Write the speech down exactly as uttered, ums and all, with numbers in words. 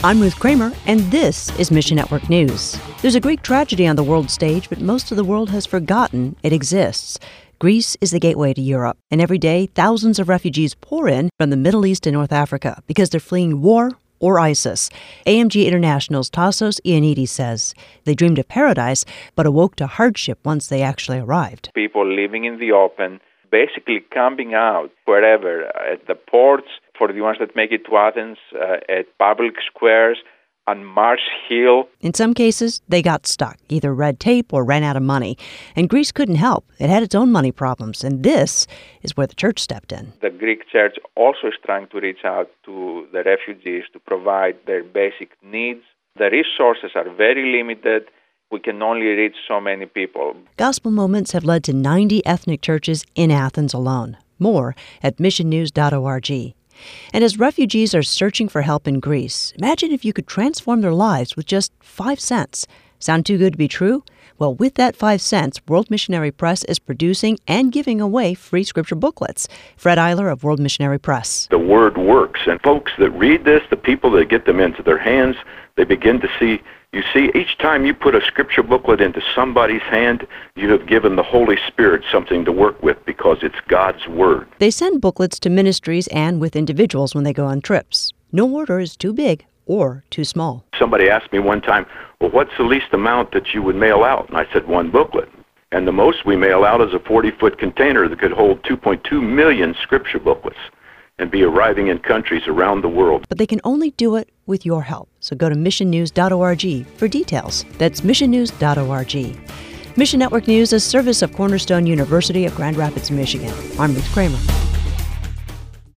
I'm Ruth Kramer, and this is Mission Network News. There's a Greek tragedy on the world stage, but most of the world has forgotten it exists. Greece is the gateway to Europe, and every day thousands of refugees pour in from the Middle East and North Africa because they're fleeing war or ISIS. A M G International's Tassos Ioannidis says they dreamed of paradise, but awoke to hardship once they actually arrived. People living in the open, basically camping out wherever, at the ports, for the ones that make it to Athens, uh, at public squares, on Mars Hill. In some cases, they got stuck, either red tape or ran out of money. And Greece couldn't help. It had its own money problems, and this is where the church stepped in. The Greek church also is trying to reach out to the refugees to provide their basic needs. The resources are very limited. We can only reach so many people. Gospel Moments have led to ninety ethnic churches in Athens alone. More at mission news dot org. And as refugees are searching for help in Greece, imagine if you could transform their lives with just five cents. Sound too good to be true? Well, with that five cents, World Missionary Press is producing and giving away free scripture booklets. Fred Eiler of World Missionary Press. The word works, and folks that read this, the people that get them into their hands, they begin to see, you see, each time you put a scripture booklet into somebody's hand, you have given the Holy Spirit something to work with because it's God's Word. They send booklets to ministries and with individuals when they go on trips. No order is too big or too small. Somebody asked me one time, well, what's the least amount that you would mail out? And I said, one booklet. And the most we mail out is a forty-foot container that could hold two point two million scripture booklets and be arriving in countries around the world. But they can only do it with your help. So go to mission news dot org for details. That's mission news dot org. Mission Network News is a service of Cornerstone University of Grand Rapids, Michigan. I'm Ruth Kramer.